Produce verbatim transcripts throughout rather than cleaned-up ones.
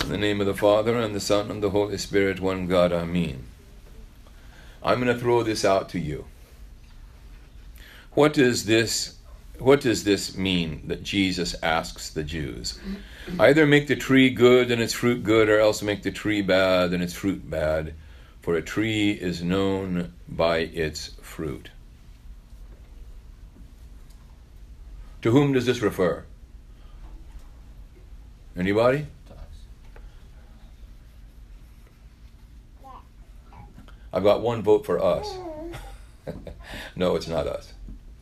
In the name of the Father, and the Son, and the Holy Spirit, one God, Amen. I'm going to throw this out to you. What is this? What does this mean that Jesus asks the Jews? Either make the tree good and its fruit good, or else make the tree bad and its fruit bad, for a tree is known by its fruit. To whom does this refer? Anybody? I've got one vote for us. No, it's not us.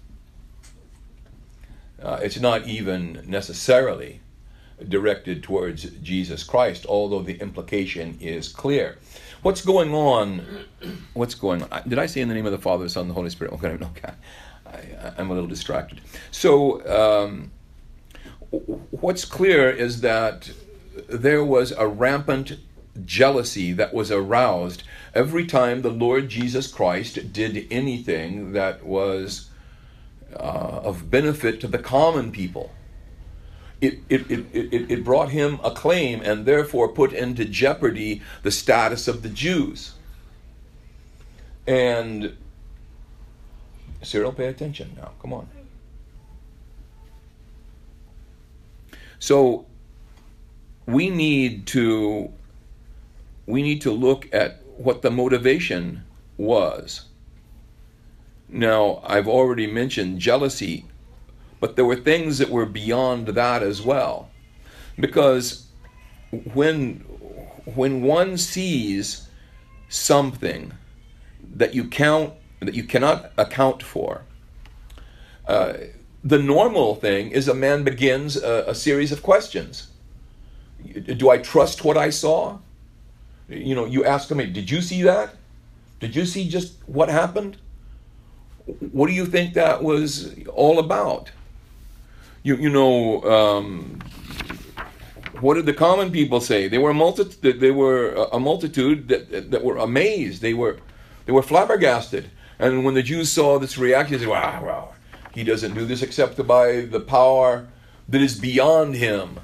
Uh, it's not even necessarily directed towards Jesus Christ, although the implication is clear. What's going on? What's going on? Did I say in the name of the Father, the Son, and the Holy Spirit? Okay, okay. I, I'm a little distracted. So, um, what's clear is that there was a rampant jealousy that was aroused every time the Lord Jesus Christ did anything that was uh, of benefit to the common people. It, it, it, it, it brought him acclaim and therefore put into jeopardy the status of the Jews. And Cyril, pay attention now. Come on. So we need to we need to look at what the motivation was. Now, I've already mentioned jealousy, but there were things that were beyond that as well. Because when when one sees something that you count that you cannot account for, uh, the normal thing is a man begins a, a series of questions. Do I trust what I saw? You know, you ask me, did you see that? Did you see just what happened? What do you think that was all about? You you know, um, what did the common people say? They were a multitude. They were a multitude that that were amazed. They were they were flabbergasted. And when the Jews saw this reaction, they said, "Wow, wow, he doesn't do this except by the power that is beyond him."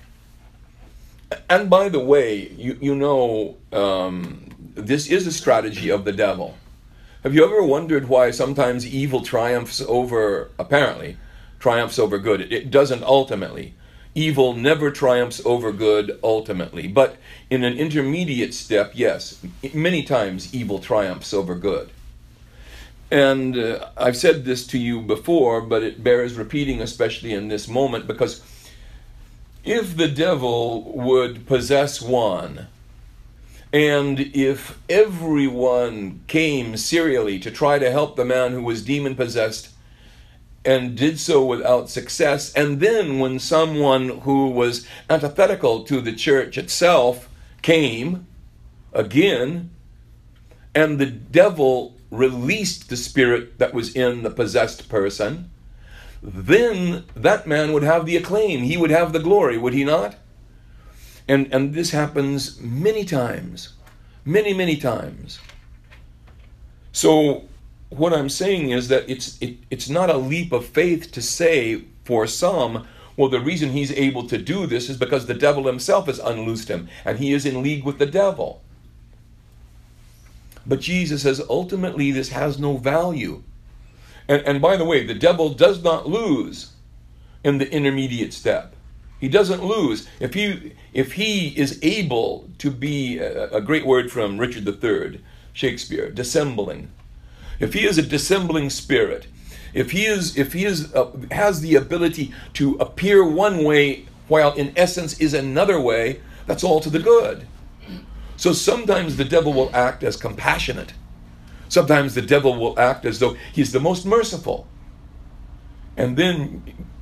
And by the way, you you know, um, this is a strategy of the devil. Have you ever wondered why sometimes evil triumphs over, apparently, triumphs over good? It, it doesn't ultimately. Evil never triumphs over good ultimately. But in an intermediate step, yes, many times evil triumphs over good. And uh, I've said this to you before, but it bears repeating, especially in this moment, because if the devil would possess one, and if everyone came serially to try to help the man who was demon-possessed and did so without success, and then when someone who was antithetical to the church itself came again, and the devil released the spirit that was in the possessed person, then that man would have the acclaim. He would have the glory, would he not? And and this happens many times. Many, many times. So what I'm saying is that it's it, it's not a leap of faith to say for some, well, the reason he's able to do this is because the devil himself has unloosed him, and he is in league with the devil. But Jesus says ultimately this has no value. And, and by the way, the devil does not lose in the intermediate step. He doesn't lose. If he, if he is able to be, a, a great word from Richard the Third, Shakespeare, dissembling. If he is a dissembling spirit, if he is, if he is, uh, has the ability to appear one way while in essence is another way, that's all to the good. So sometimes the devil will act as compassionate. Sometimes the devil will act as though he's the most merciful. And then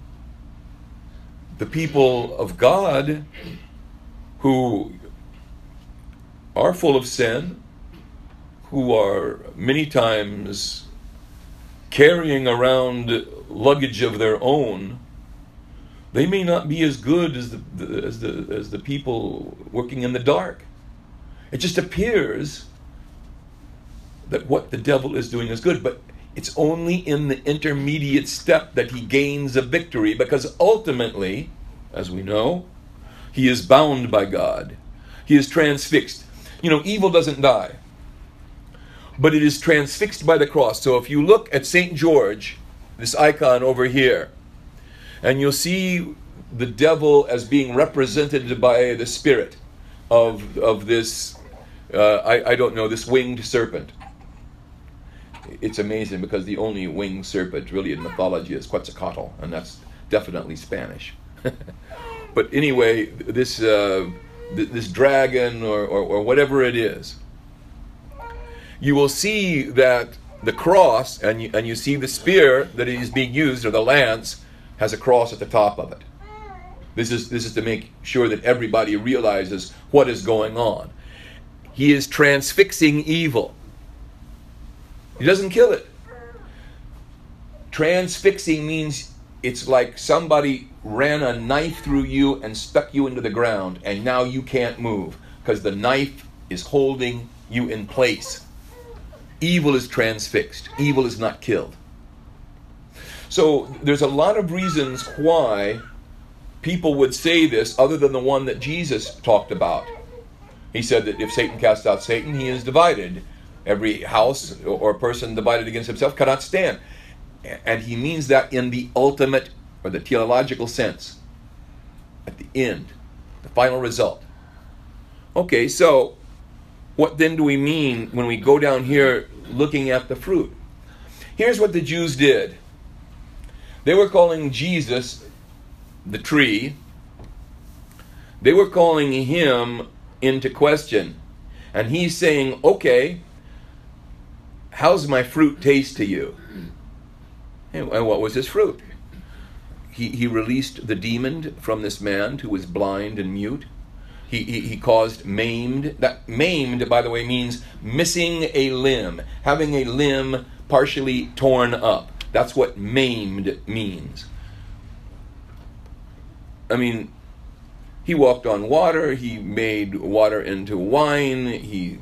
the people of God who are full of sin, who are many times carrying around luggage of their own, they may not be as good as the, the as the as the people working in the dark. It just appears that what the devil is doing is good, but it's only in the intermediate step that he gains a victory, because ultimately, as we know, he is bound by God. He is transfixed. You know, evil doesn't die, but it is transfixed by the cross. So if you look at Saint George, this icon over here, and you'll see the devil as being represented by the spirit of of this, uh, I, I don't know, this winged serpent. It's amazing because the only winged serpent really in mythology is Quetzalcoatl, and that's definitely Spanish. But anyway, this uh, th- this dragon or, or, or whatever it is, you will see that the cross, and you, and you see the spear that is being used, or the lance, has a cross at the top of it. This is this is to make sure that everybody realizes what is going on. He is transfixing evil. He doesn't kill it. Transfixing means it's like somebody ran a knife through you and stuck you into the ground, and now you can't move because the knife is holding you in place. Evil is transfixed. Evil is not killed. So there's a lot of reasons why people would say this other than the one that Jesus talked about. He said that if Satan casts out Satan, he is divided. Every house or person divided against himself cannot stand. And he means that in the ultimate or the teleological sense. At the end, the final result. Okay, so what then do we mean when we go down here looking at the fruit? Here's what the Jews did. They were calling Jesus the tree. They were calling him into question. And he's saying, okay, how's my fruit taste to you? And what was his fruit? He, he released the demon from this man who was blind and mute. He, he, he caused maimed. That maimed, by the way, means missing a limb, having a limb partially torn up. That's what maimed means. I mean, he walked on water. He made water into wine. He,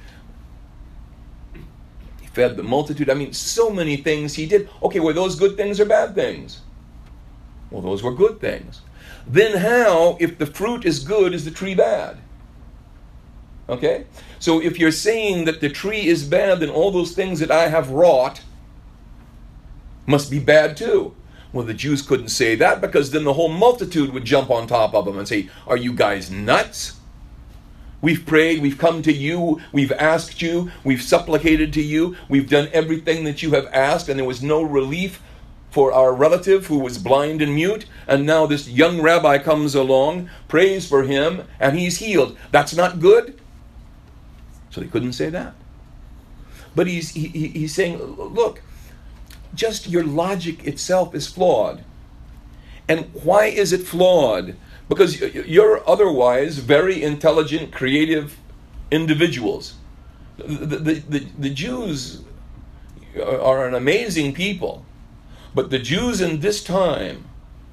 he fed the multitude. I mean, so many things he did. Okay, were those good things or bad things? Well, those were good things. Then how, if the fruit is good, is the tree bad? Okay? So if you're saying that the tree is bad, then all those things that I have wrought must be bad too. Well, the Jews couldn't say that because then the whole multitude would jump on top of them and say, are you guys nuts? We've prayed, we've come to you, we've asked you, we've supplicated to you, we've done everything that you have asked, and there was no relief for our relative who was blind and mute, and now this young rabbi comes along, prays for him, and he's healed. That's not good? So they couldn't say that. But he's he, he's saying, look, just your logic itself is flawed. And why is it flawed? Because you're otherwise very intelligent, creative individuals. The, the, the, the Jews are an amazing people. But the Jews in this time,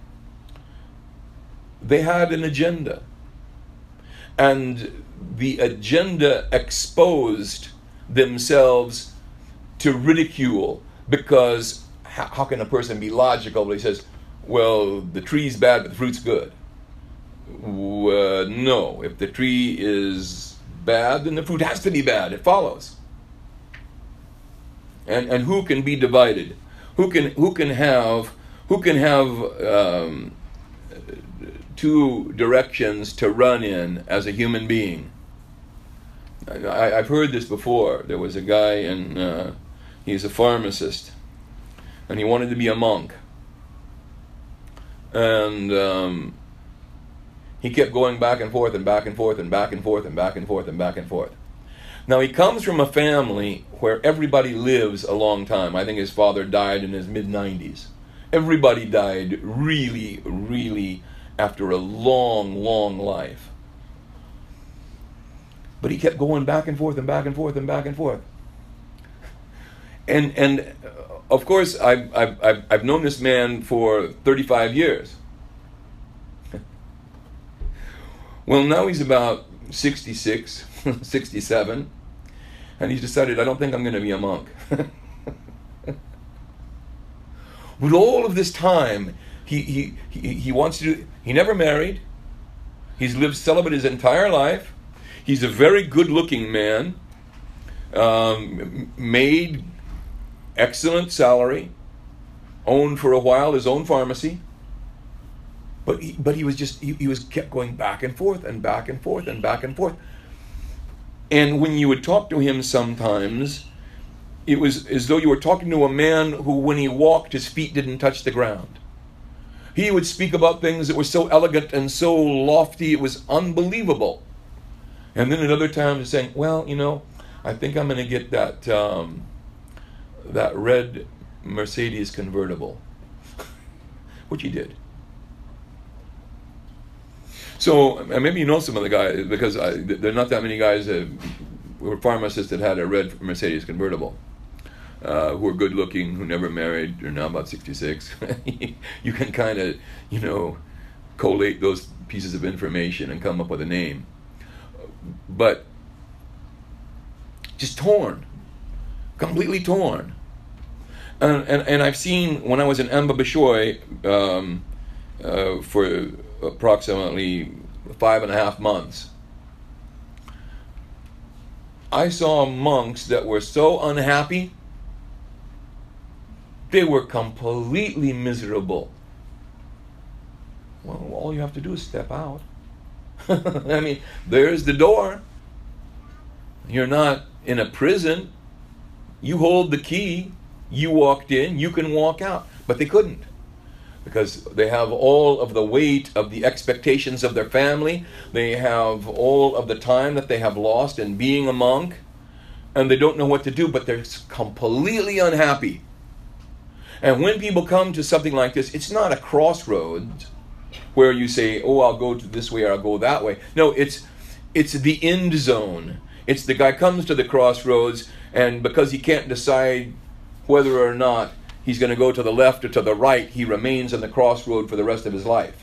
they had an agenda. And the agenda exposed themselves to ridicule, because how, how can a person be logical when he says, well, the tree's bad, but the fruit's good? Uh, no, if the tree is bad, then the fruit has to be bad. It follows. And and who can be divided? Who can who can have who can have um, two directions to run in as a human being? I, I've heard this before. There was a guy, and uh, he's a pharmacist, and he wanted to be a monk, and um, he kept going back and forth and back and forth and back and forth and back and forth and back and forth. Now, he comes from a family where everybody lives a long time. I think his father died in his mid nineties. Everybody died really, really after a long, long life. But he kept going back and forth and back and forth and back and forth. And and uh, of course, I've, I've, I've, I've known this man for thirty-five years. Well, now he's about sixty-six, sixty-seven. And he's decided, I don't think I'm going to be a monk. With all of this time, he, he, he, he wants to do, he never married. He's lived celibate his entire life. He's a very good-looking man, um, made excellent salary, owned for a while his own pharmacy, but he, but he was just he, he was kept going back and forth and back and forth and back and forth. And when you would talk to him sometimes, it was as though you were talking to a man who, when he walked, his feet didn't touch the ground. He would speak about things that were so elegant and so lofty, it was unbelievable. And then at other times he's saying, well, you know, I think I'm going to get that um, that red Mercedes convertible, which he did. So maybe you know some of the guys, because I, there are not that many guys that were pharmacists that had a red Mercedes convertible, uh, who are good looking, who never married, they're now about sixty-six. You can kind of, you know, collate those pieces of information and come up with a name. But just torn, completely torn. And, and, and I've seen, when I was in Amba Bishoy um, uh, for approximately five and a half months, I saw monks that were so unhappy, they were completely miserable. Well, all you have to do is step out. I mean, there's the door. You're not in a prison. You hold the key. You walked in, you can walk out. But they couldn't, because they have all of the weight of the expectations of their family. They have all of the time that they have lost in being a monk, and they don't know what to do, but they're completely unhappy. And when people come to something like this, it's not a crossroads where you say, oh, I'll go to this way or I'll go that way. No, it's it's the end zone. It's the guy comes to the crossroads, and because he can't decide whether or not he's going to go to the left or to the right, he remains on the crossroad for the rest of his life.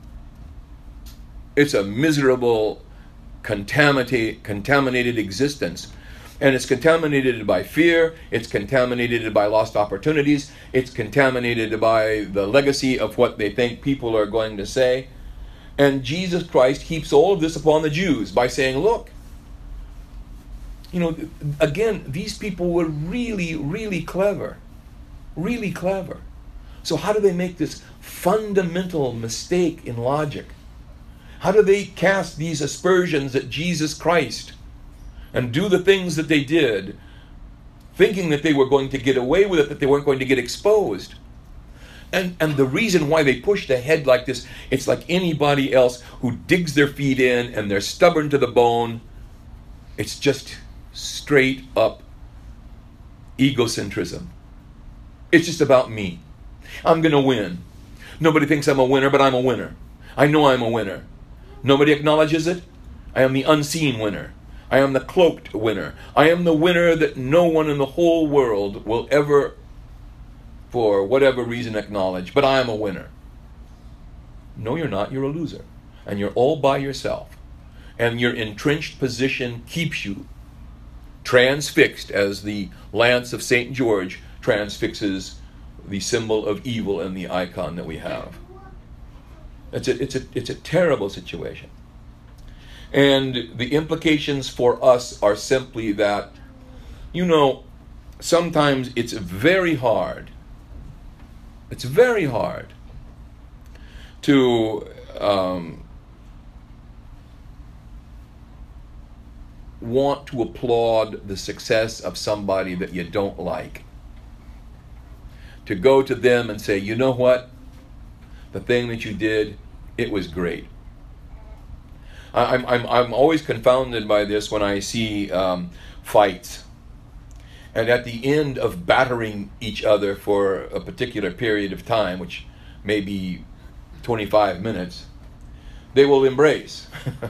It's a miserable, contaminated, contaminated existence. And it's contaminated by fear, it's contaminated by lost opportunities, it's contaminated by the legacy of what they think people are going to say. And Jesus Christ heaps all of this upon the Jews by saying, look, you know, again, these people were really, really clever. Really clever. So how do they make this fundamental mistake in logic? How do they cast these aspersions at Jesus Christ and do the things that they did, thinking that they were going to get away with it, that they weren't going to get exposed? And and the reason why they pushed ahead like this, it's like anybody else who digs their feet in and they're stubborn to the bone. It's just straight up egocentrism. It's just about me. I'm going to win. Nobody thinks I'm a winner, but I'm a winner. I know I'm a winner. Nobody acknowledges it. I am the unseen winner. I am the cloaked winner. I am the winner that no one in the whole world will ever, for whatever reason, acknowledge. But I am a winner. No, you're not. You're a loser. And you're all by yourself. And your entrenched position keeps you transfixed, as the lance of Saint George transfixes the symbol of evil and the icon that we have. It's a, it's a, it's a terrible situation. And the implications for us are simply that, you know, sometimes it's very hard. It's very hard to um, want to applaud the success of somebody that you don't like. To go to them and say, you know what? The thing that you did, it was great. I'm I'm I'm always confounded by this when I see um, fights, and at the end of battering each other for a particular period of time, which may be twenty-five minutes, they will embrace.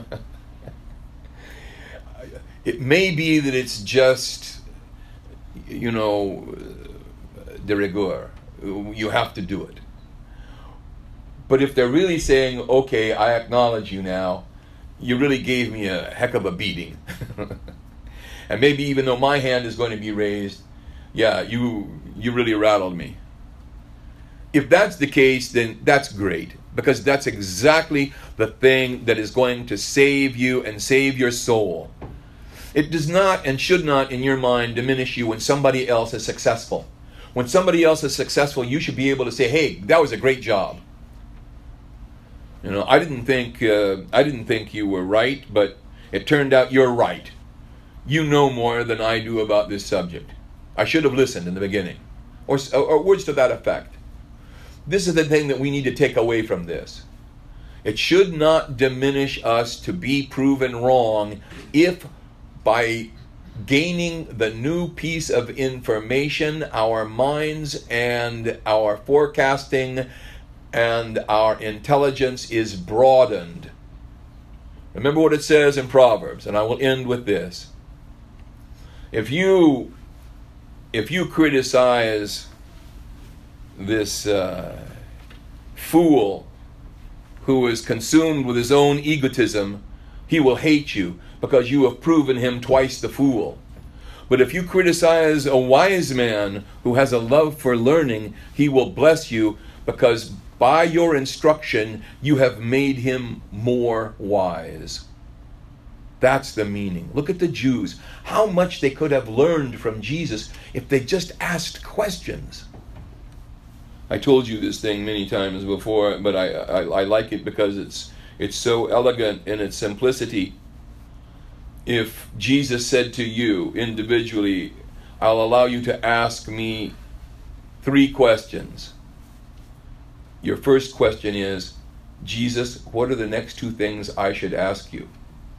It may be that it's just, you know, de rigueur. You have to do it. But if they're really saying, okay, I acknowledge you now, you really gave me a heck of a beating. And maybe even though my hand is going to be raised, yeah, you you really rattled me. If that's the case, then that's great, because that's exactly the thing that is going to save you and save your soul. It does not and should not, in your mind, diminish you when somebody else is successful. When somebody else is successful, you should be able to say, "Hey, that was a great job. You know, I didn't think uh, I didn't think you were right, but it turned out you're right. You know more than I do about this subject. I should have listened in the beginning," or, or words to that effect. This is the thing that we need to take away from this. It should not diminish us to be proven wrong if, by gaining the new piece of information, our minds and our forecasting and our intelligence is broadened. Remember what it says in Proverbs, and I will end with this. If you if you criticize this uh, fool who is consumed with his own egotism, he will hate you because you have proven him twice the fool. But if you criticize a wise man who has a love for learning, he will bless you because by your instruction you have made him more wise. That's the meaning. Look at the Jews. How much they could have learned from Jesus if they just asked questions. I told you this thing many times before, but I, I, I like it because it's it's so elegant in its simplicity. If Jesus said to you individually, "I'll allow you to ask me three questions," your first question is, "Jesus, what are the next two things I should ask you?"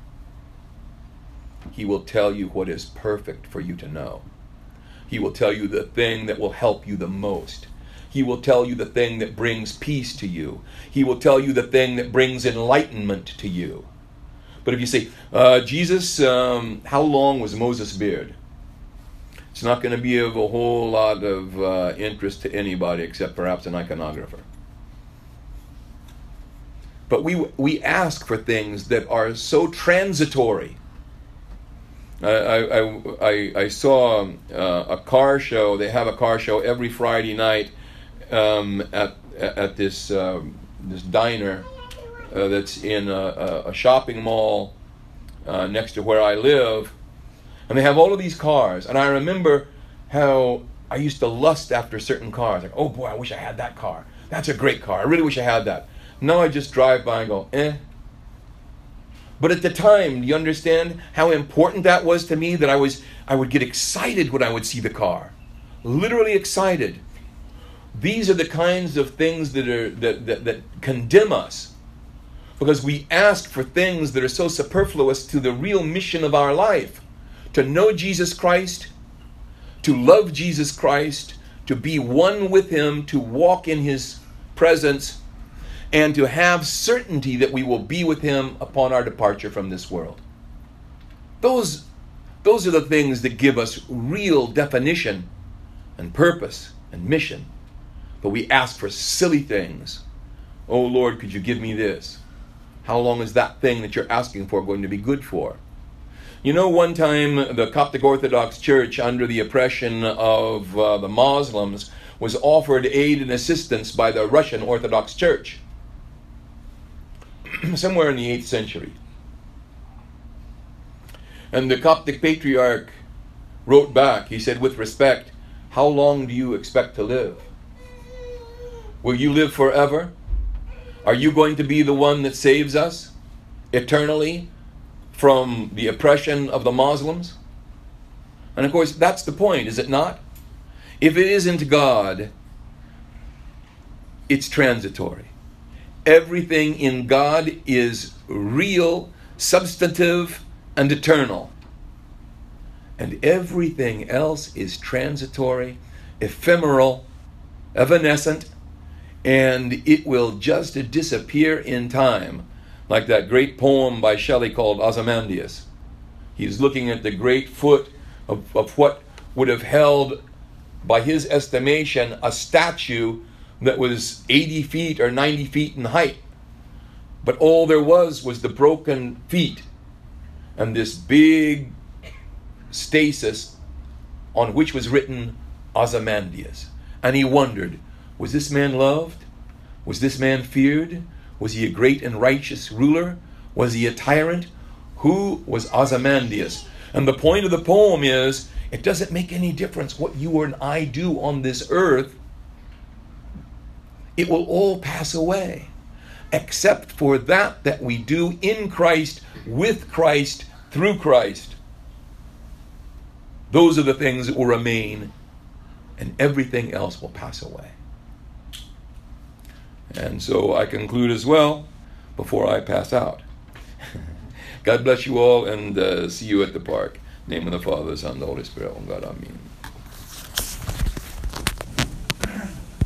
He will tell you what is perfect for you to know. He will tell you the thing that will help you the most. He will tell you the thing that brings peace to you. He will tell you the thing that brings enlightenment to you. But if you say, uh, Jesus, um, how long was Moses' beard? It's not going to be of a whole lot of uh, interest to anybody except perhaps an iconographer. But we we ask for things that are so transitory. I I I, I saw uh, a car show. They have a car show every Friday night um, at at this uh, this diner uh, that's in a, a shopping mall uh, next to where I live, and they have all of these cars. And I remember how I used to lust after certain cars. Like, oh boy, I wish I had that car. That's a great car. I really wish I had that. Now I just drive by and go, eh. But at the time, do you understand how important that was to me? That I was, I would get excited when I would see the car, literally excited. These are the kinds of things that are that that, that condemn us, because we ask for things that are so superfluous to the real mission of our life: to know Jesus Christ, to love Jesus Christ, to be one with Him, to walk in His presence, and to have certainty that we will be with Him upon our departure from this world. Those, those are the things that give us real definition and purpose and mission. But we ask for silly things. Oh Lord, could you give me this? How long is that thing that you're asking for going to be good for? You know, one time the Coptic Orthodox Church, under the oppression of uh, the Muslims, was offered aid and assistance by the Russian Orthodox Church. Somewhere in the eighth century. And the Coptic Patriarch wrote back, he said, with respect, how long do you expect to live? Will you live forever? Are you going to be the one that saves us eternally from the oppression of the Muslims? And of course, that's the point, is it not? If it isn't God, it's transitory. Everything in God is real, substantive, and eternal. And everything else is transitory, ephemeral, evanescent, and it will just disappear in time. Like that great poem by Shelley called Ozymandias. He's looking at the great foot of, of what would have held, by his estimation, a statue that was eighty feet or ninety feet in height. But all there was was the broken feet and this big stasis on which was written Ozymandias. And he wondered, Was this man loved? Was this man feared? Was he a great and righteous ruler? Was he a tyrant? Who was Ozymandias? And the point of the poem is, it doesn't make any difference what you and I do on this earth. It will all pass away, except for that that we do in Christ, with Christ, through Christ. Those are the things that will remain, and everything else will pass away. And so I conclude as well, before I pass out. God bless you all, and uh, see you at the park. In the name of the Father, the Son, and the Holy Spirit. Oh God, Amen.